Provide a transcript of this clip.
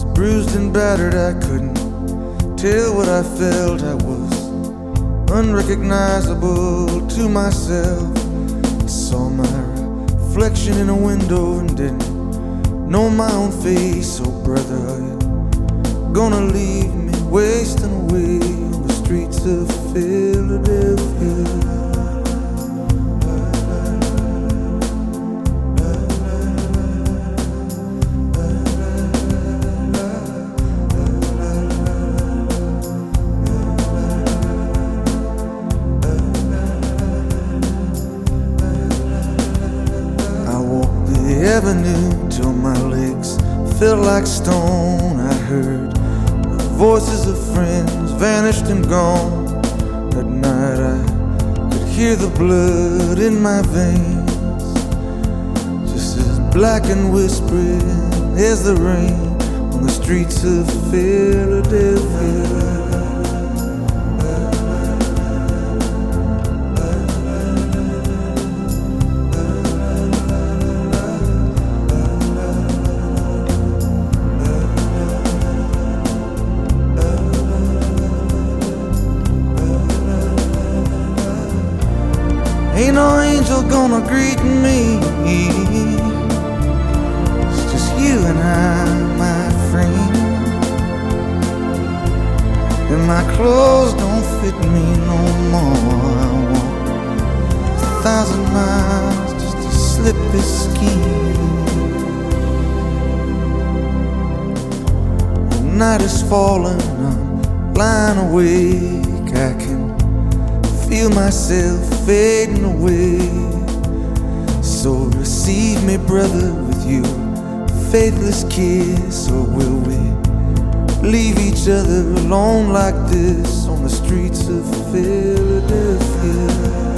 was bruised and battered, I couldn't tell what I felt. I was unrecognizable to myself. I saw my reflection in a window and didn't know my own face. Oh brother, are you gonna leave me wasting away on the streets of Philadelphia? Avenue till my legs felt like stone. I heard the voices of friends vanished and gone. At night I could hear the blood in my veins, just as black and whispering as the rain on the streets of Philadelphia. Ain't no angel gonna greet me. It's just you and I, my friend. And my clothes don't fit me no more. I walk 1,000 miles just to slip this skin. The night is falling, I'm lying awake. I can feel myself fading away. So receive me, brother, with your faithless kiss. Or will we leave each other alone like this on the streets of Philadelphia?